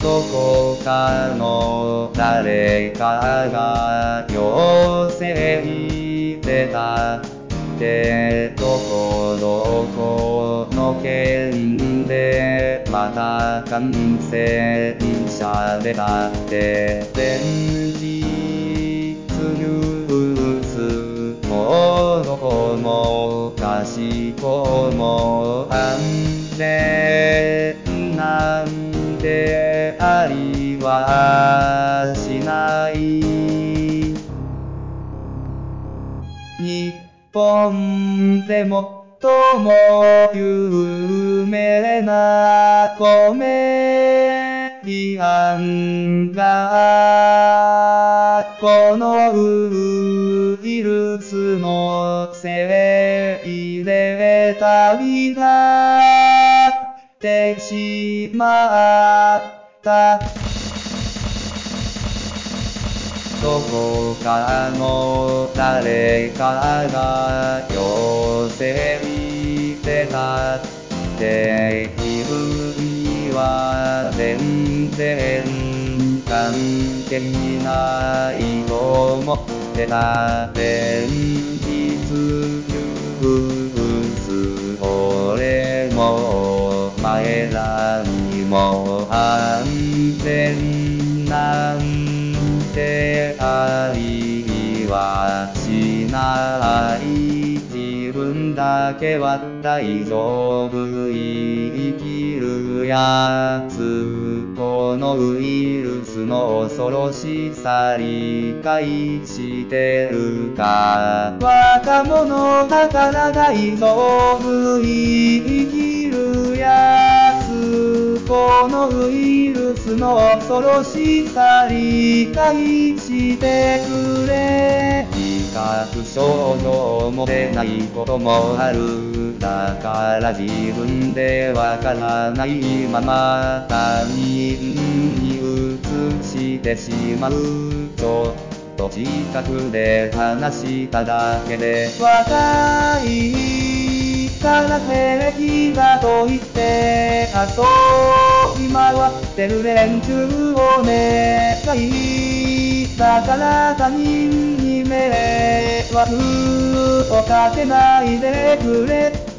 どこかの誰かが寄せてたってどこの県でまた感染者出たって現実ニュースもどこもかしこも安全なんてありはしない日本で最も有名なコメディアンがこのウイルスのせいで旅立ってしまったどこかの誰かが寄せてたって自分には全然関係ないと思ってた現実ニュース俺も前何も安全なんてありはしない自分だけは大丈夫生きるやつこのウイルスの恐ろしさ理解してるか若者だから大丈夫生きるやつこのウイルスの恐ろしさ理解してくれ自覚症状も出ないこともあるだから自分でわからないまま他人に移してしまうちょっと近くで話しただけで若いから平気だと言って遊び回ってる連中を願いだから他人に迷惑をかけないでくれ